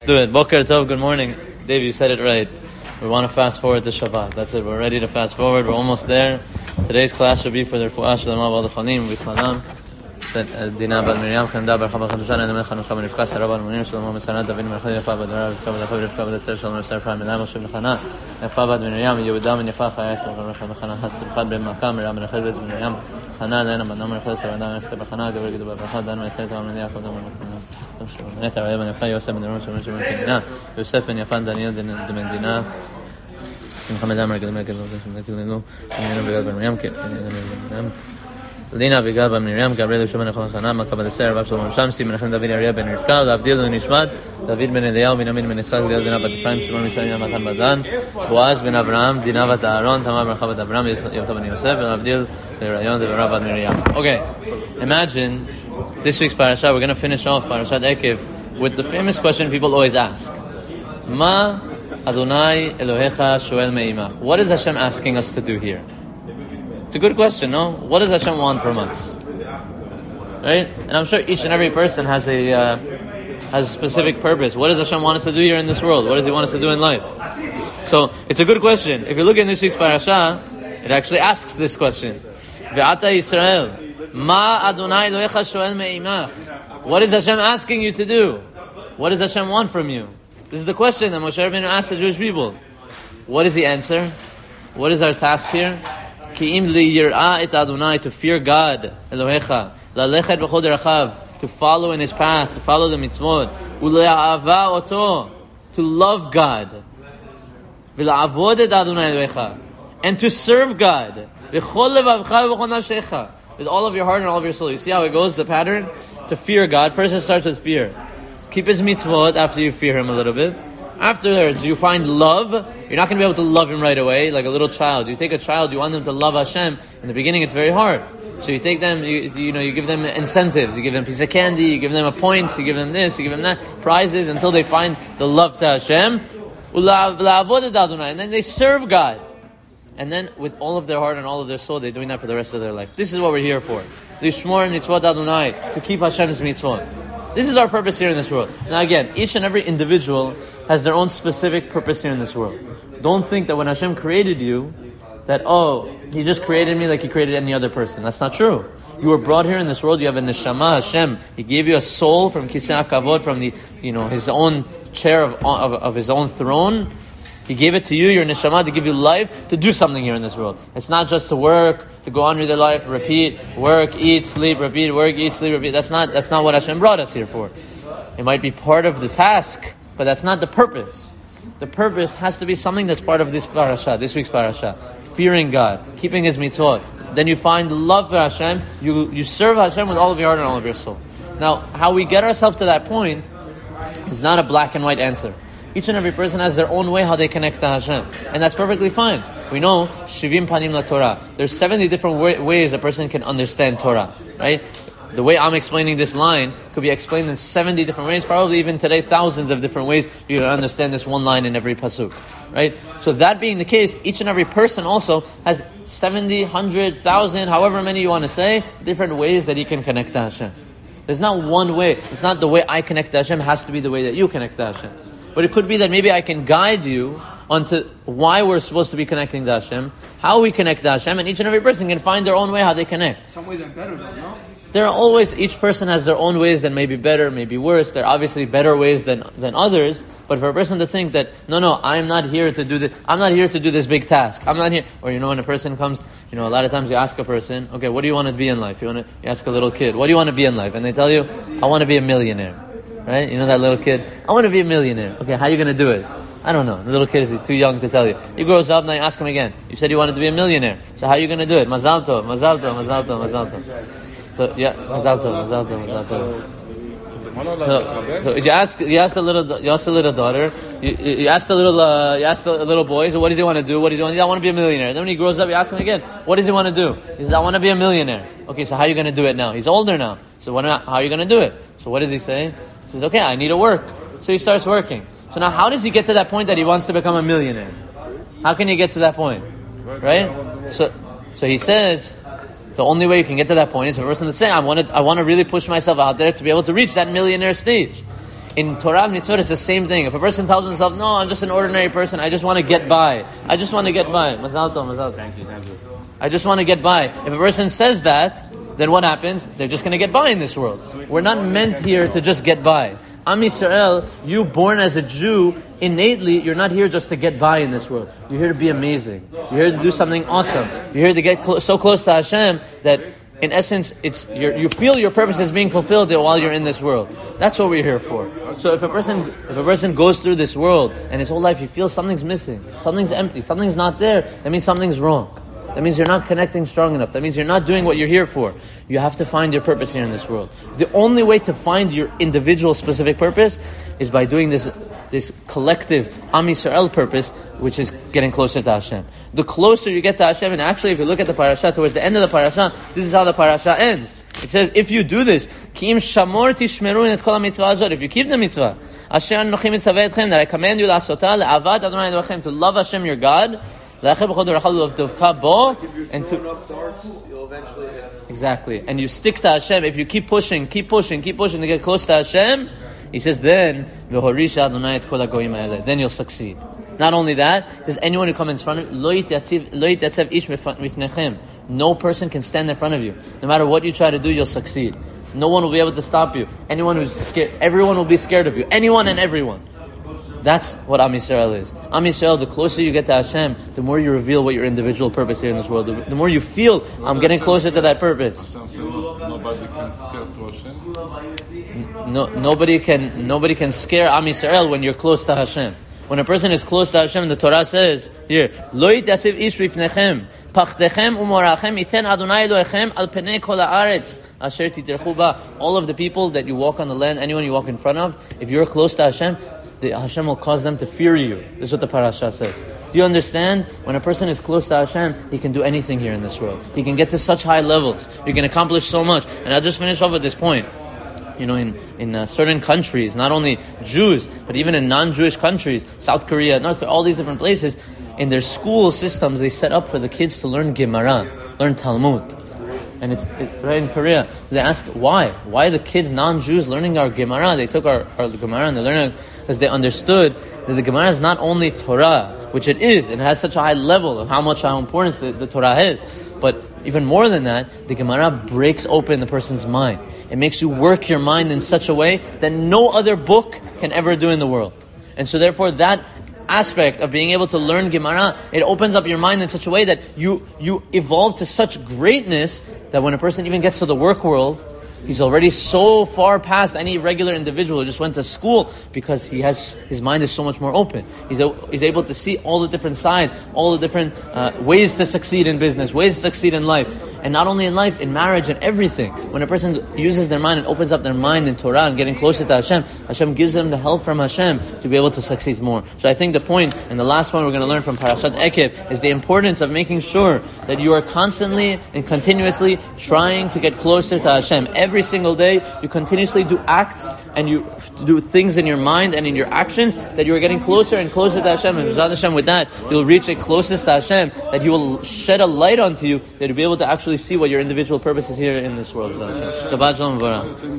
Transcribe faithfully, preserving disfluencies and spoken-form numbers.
Do it. Boker Tov, good morning. Dave, you said it right. We want to fast forward to Shabbat. That's it. We're ready to fast forward. We're almost there. Today's class should be for the Refuah Shalema B'al Chanim B'Chalam. Dina B'al Miriam Chemda B'Chava Chadushan and Emech Chanukah B'Nifka Sarabah Munim Shalom B'Sanat David Merchad Yafa B'Dara Rivka B'Dachav Rivka B'Datzer Shalom B'Sar Fram B'Nam Moshe B'Chana Yafa B'Ad Miriam Yehuda B'Nifa Chayas B'Chana B'Chana Hasib Chad B'Makam Miriam B'Nechel B'Z Miriam Chana Lena B'Nam Merchad Sarabah Moshe B'Chana Gabriel Gidu B'Chana Dan Ma'aser Tam B'Nei Yaakov Dan B'Chana Neta Raya B'Nifa Yosef Ben Rosh Ben Medina Yosef Ben Yafan Daniel de Medina Simcha Medam Regel Megel Megel Ben Miriam Lina Vigal Ben Miriam Gabriel Shimon Echon Chana Makabad Ser Rav Shalom Shamsi Menachem David Arya Ben Rivka Avdil Nishmat David Ben Eliyahu Benjamin Ben Yitzchak Leil Dina Bat Ephraim Shimon Mishayim Matan Badan Boaz Ben Avraham Dina Bat Aaron Tamar Ben Chavat Avraham Yom Ben Yosef and Avdil Rayon de Rav Miriam. Okay, imagine this week's parasha. We're going to finish off Parashat Ekev with the famous question people always ask: Ma Adonai Elohecha Shoel Me'imach. What is Hashem asking us to do here? It's a good question, no? What does Hashem want from us? Right? And I'm sure each and every person has a uh, has a specific purpose. What does Hashem want us to do here in this world? What does He want us to do in life? So it's a good question. If you look at this week's parasha, it actually asks this question: Ve'ata Yisrael, Ma Adonai Elohecha Shoel Me'imach. What is Hashem asking you to do? What does Hashem want from you? This is the question that Moshe Rabbeinu asked the Jewish people. What is the answer? What is our task here? Ki'im li yir'ah et Adonai, to fear God, Elohecha, lalechet b'chol derachav, to follow in His path, to follow the mitzvot, u'le'ahava oto, to love God, v'la'avod et Adonai Elohecha, and to serve God, v'chol levavcha v'chol nafshecha, with all of your heart and all of your soul. You see how it goes, the pattern? To fear God. First it starts with fear. Keep His mitzvot after you fear Him a little bit. Afterwards, you find love. You're not going to be able to love Him right away, like a little child. You take a child, you want them to love Hashem. In the beginning, it's very hard. So you take them, you, you know, you give them incentives. You give them a piece of candy, you give them a points, you give them this, you give them that, prizes, until they find the love to Hashem. And then they serve God. And then, with all of their heart and all of their soul, they're doing that for the rest of their life. This is what we're here for. Lishmor mitzvot Adonai, to keep Hashem's mitzvot. This is our purpose here in this world. Now again, each and every individual has their own specific purpose here in this world. Don't think that when Hashem created you, that, oh, He just created me like He created any other person. That's not true. You were brought here in this world, you have a neshama, Hashem. He gave you a soul from Kisei HaKavod, from the, you know, His own chair of, of, of His own throne. He gave it to you, your neshama, to give you life, to do something here in this world. It's not just to work, to go on with your life, repeat, work, eat, sleep, repeat, work, eat, sleep, repeat. That's not, that's not what Hashem brought us here for. It might be part of the task, but that's not the purpose. The purpose has to be something that's part of this parasha, this week's parasha. Fearing God, keeping His mitzvot. Then you find love for Hashem, you, you serve Hashem with all of your heart and all of your soul. Now, how we get ourselves to that point is not a black and white answer. Each and every person has their own way how they connect to Hashem. And that's perfectly fine. We know, Shivim Panim La Torah. There's seventy different wa- ways a person can understand Torah. Right? The way I'm explaining this line could be explained in seventy different ways. Probably even today, thousands of different ways you can understand this one line in every pasuk. Right? So that being the case, each and every person also has seventy, one hundred, one thousand, however many you want to say, different ways that he can connect to Hashem. There's not one way. It's not the way I connect to Hashem. It has to be the way that you connect to Hashem. But it could be that maybe I can guide you onto why we're supposed to be connecting to Hashem, how we connect to Hashem, and each and every person can find their own way how they connect. Some ways are better though, no? There are always, each person has their own ways that may be better, may be worse. There are obviously better ways than, than others. But for a person to think that, no, no, I'm not here to do this, I'm not here to do this big task. I'm not here. Or, you know, when a person comes, you know, a lot of times you ask a person, okay, what do you want to be in life? You want to, you ask a little kid, what do you want to be in life? And they tell you, I want to be a millionaire. Right? You know that little kid? I want to be a millionaire. Okay, how are you going to do it? I don't know. The little kid is too young to tell you. He grows up, now you ask him again. You said you wanted to be a millionaire. So how are you going to do it? Mazal tov, mazal tov, mazal tov, mazal tov. So, yeah, mazal tov, mazal tov, mazal tov. So, so you ask, you ask the little, you ask the little daughter, you, you ask the little, uh, you ask the little boy, so what does he want to do? What does he want? I want to be a millionaire. Then when he grows up, you ask him again, what does he want to do? He says, I want to be a millionaire. Okay, so how are you going to do it now? He's older now. So what, how are you going to do it? So what does he say? He says, okay, I need to work. So he starts working. So now how does he get to that point that he wants to become a millionaire? How can he get to that point? Right? So so he says, the only way you can get to that point is for a person to say, I want to, I want to really push myself out there to be able to reach that millionaire stage. in Torah and mitzvot, it's the same thing. If a person tells himself, no, I'm just an ordinary person, I just want to get by. I just want to get by. Mazal tov, mazal tov. Thank you, thank you. I just want to get by. If a person says that, then what happens? They're just going to get by in this world. We're not meant here to just get by. Am Yisrael, you born as a Jew, innately, you're not here just to get by in this world. You're here to be amazing. You're here to do something awesome. You're here to get clo- so close to Hashem that, in essence, it's you're, you feel your purpose is being fulfilled while you're in this world. That's what we're here for. So if a person if a person goes through this world and his whole life he feels something's missing, something's empty, something's not there, that means something's wrong. That means you're not connecting strong enough. That means you're not doing what you're here for. You have to find your purpose here in this world. The only way to find your individual specific purpose is by doing this this collective Am Yisrael purpose, which is getting closer to Hashem. The closer you get to Hashem, and actually if you look at the parasha, towards the end of the parasha, this is how the parasha ends. It says, if you do this, Ki im shamor tishmeru et kol mitzvah azot, if you keep the mitzvah, Asher anochi mitzaveh etchem, that I command you la'asotah, le'avad Adonai Elohechem, to love Hashem your God, and to, exactly, and you stick to Hashem. If you keep pushing, keep pushing, keep pushing to get close to Hashem, he says, then then you'll succeed. Not only that, he says, anyone who comes in front of you, no person can stand in front of you. No matter what you try to do, you'll succeed. No one will be able to stop you. Anyone who's scared, everyone will be scared of you. Anyone and everyone. That's what Am Yisrael is. Am Yisrael, the closer you get to Hashem, the more you reveal what your individual purpose here in this world. The, the more you feel, I'm getting closer to that purpose. Nobody can scare to Hashem. No, nobody can. Nobody can scare Am Yisrael when you're close to Hashem. When a person is close to Hashem, the Torah says here, Lo yitatziv ish bifnechem, pachtechem umorachem iten Adonai Elohechem al penei kol haaretz asher titerchu ba. All of the people that you walk on the land, anyone you walk in front of, if you're close to Hashem, the Hashem will cause them to fear you. This is what the parasha says. Do you understand? When a person is close to Hashem, he can do anything here in this world. He can get to such high levels. He can accomplish so much. And I'll just finish off with this point. You know, in, in uh, certain countries, not only Jews, but even in non-Jewish countries, South Korea, North Korea, all these different places, in their school systems, they set up for the kids to learn Gemara, learn Talmud. And it's it, right in Korea. They ask, why? Why are the kids, non-Jews, learning our Gemara? They took our, our Gemara and they're learning because they understood that the Gemara is not only Torah, which it is, and it has such a high level of how much, how important the, the Torah is, but even more than that, the Gemara breaks open the person's mind. It makes you work your mind in such a way that no other book can ever do in the world. And so therefore that aspect of being able to learn Gemara, it opens up your mind in such a way that you, you evolve to such greatness that when a person even gets to the work world, he's already so far past any regular individual who just went to school because he has his mind is so much more open. He's, a, he's able to see all the different sides, all the different uh, ways to succeed in business, ways to succeed in life. And not only in life, in marriage and everything. When a person uses their mind and opens up their mind in Torah and getting closer to Hashem, Hashem gives them the help from Hashem to be able to succeed more. So I think the point, and the last point we're going to learn from Parashat Ekev, is the importance of making sure that you are constantly and continuously trying to get closer to Hashem. Every single day, you continuously do acts and you do things in your mind and in your actions that you are getting closer and closer to Hashem. And Hashem, with that, you'll reach it closest to Hashem, that He will shed a light onto you, that you'll be able to actually see what your individual purpose is here in this world. Shabbat Shalom.